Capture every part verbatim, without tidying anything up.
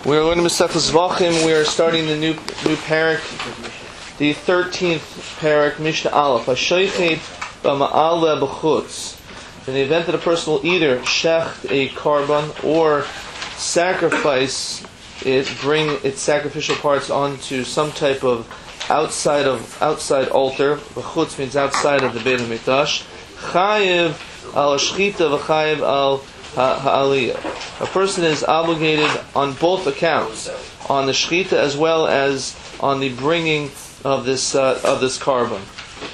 We are learning Masechtas Zvachim. We are starting the new new parak, the thirteenth parak, Mishnah Aleph. Hashoichet b'ma'ala b'chutz. In the event that a person will either shecht a karban or sacrifice it, bring its sacrificial parts onto some type of outside of outside altar. B'chutz means outside of the Beit HaMikdash. Chayiv al shchita v'chayiv al ha'aliyah. A person is obligated on both accounts, on the shchita as well as on the bringing of this uh, of this karban.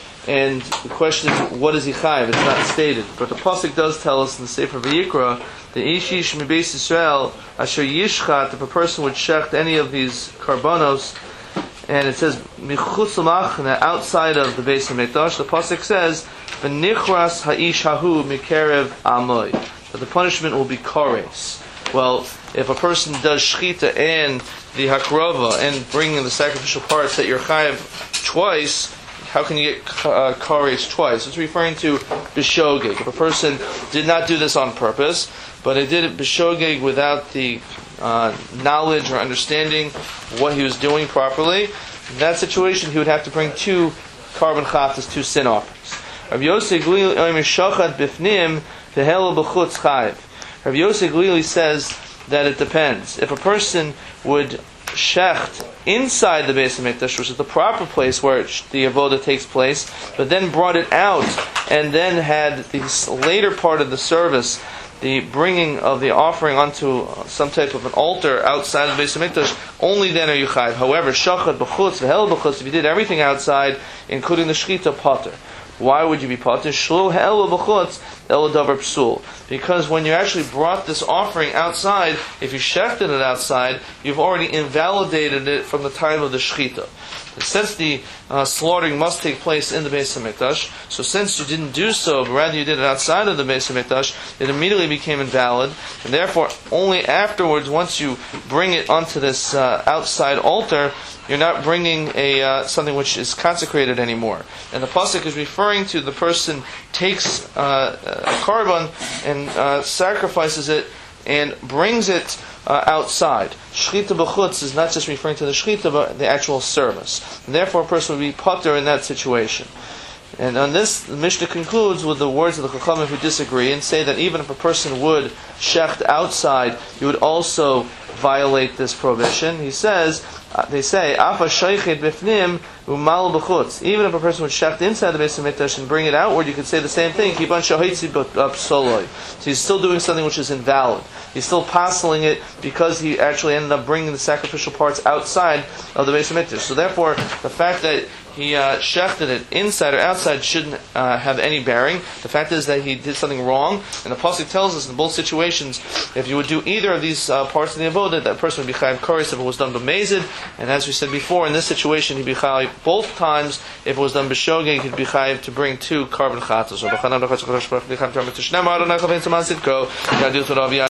And the question is, what is he chayiv? It's not stated, but the pasuk does tell us in the Sefer Vayikra that Ishish mibeis Yisrael asher yishchat, if a person would shecht any of these karbanos, and it says michutz l'machna, outside of the Beis HaMikdash, the pasuk says v'nichras ha'ish hahu mikerev amoy, that the punishment will be kares. Well, if a person does shchita and the hakrova and bringing the sacrificial parts that you're chayiv twice, how can you get uh, kares twice? It's referring to b'shogeg. If a person did not do this on purpose, but he did it b'shogeg without the uh, knowledge or understanding what he was doing properly, in that situation he would have to bring two karban chatas, two sin offerings. Rav Yosef Glili omer shachat b'fnim tehel b'chutz chayiv. Rav Yosef Glili says that it depends. If a person would shecht inside the Beis HaMikdash, which is the proper place where the avoda takes place, but then brought it out and then had the later part of the service, the bringing of the offering onto some type of an altar outside of the Beis HaMikdash, only then are you chayiv. However, shachat b'chutz v'hel b'chutz, if you did everything outside, including the shchita, pater. Why would you be pater? Shlo ha'el b'chutz el davar psul. Because when you actually brought this offering outside, if you shechted it outside, you've already invalidated it from the time of the shchita. And since the uh, slaughtering must take place in the Beis HaMikdash, so since you didn't do so, but rather you did it outside of the Beis HaMikdash, it immediately became invalid, and therefore only afterwards, once you bring it onto this uh, outside altar, you're not bringing a uh, something which is consecrated anymore. And the pasuk is referring to the person takes uh, a karban and uh, sacrifices it and brings it uh, outside. Shchita b'chutz is not just referring to the shchita, but the actual service. And therefore, a person would be pater in that situation. And on this, the Mishnah concludes with the words of the Chachamim who disagree and say that even if a person would shecht outside, you would also violate this prohibition. He says, uh, they say, Afa shaykhet b'fnim u'mal b'chutz. Even if a person would shecht inside the Beis HaMikdash and bring it outward, you could say the same thing. Kiban shahitzi b'psoloi. So he's still doing something which is invalid. He's still passing it because he actually ended up bringing the sacrificial parts outside of the Beis HaMikdash. So therefore, the fact that he uh, shechted it inside or outside shouldn't uh, have any bearing. The fact is that he did something wrong, and the pasuk tells us in both situations, if you would do either of these uh, parts of the avodah, that person would be chayiv kares if it was done b'mezid, and as we said before, in this situation he'd be chayiv both times. If it was done b'shogeg, he'd be chayiv to bring two karban chatas.